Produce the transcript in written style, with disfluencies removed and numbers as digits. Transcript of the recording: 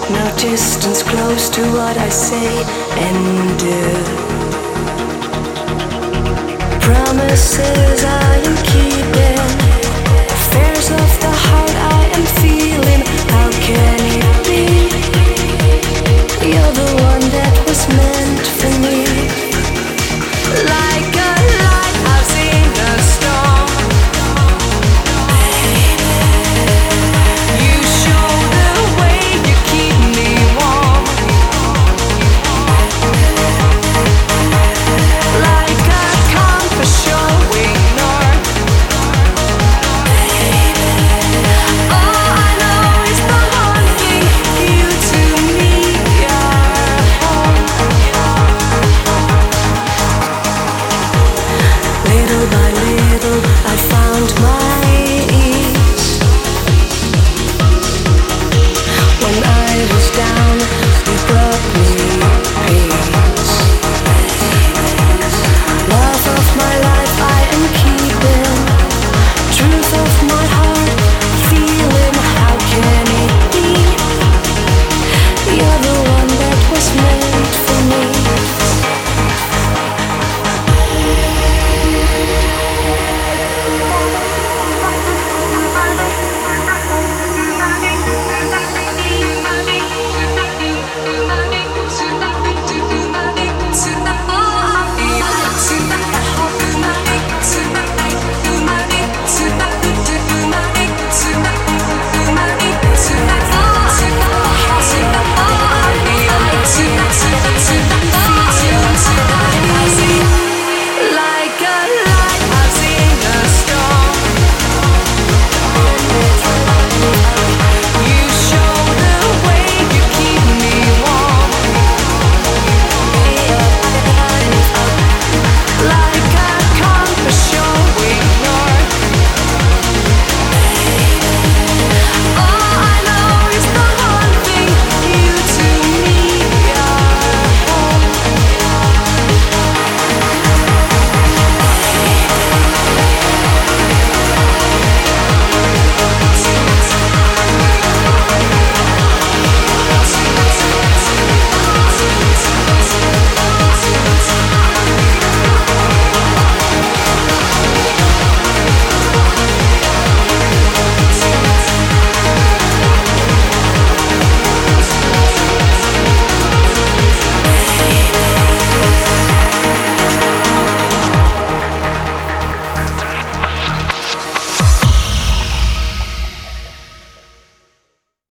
No distance close to what I say and do. Promises I am keeping, affairs of the heart I am feeling. How can it be? You're the one that was meant for me. Like a lighthouse in a storm, you show the way, you keep me warm. Like a compass showing north, all I know is the one thing, you to me are home. Little by little I found my ease. When I was down, you brought me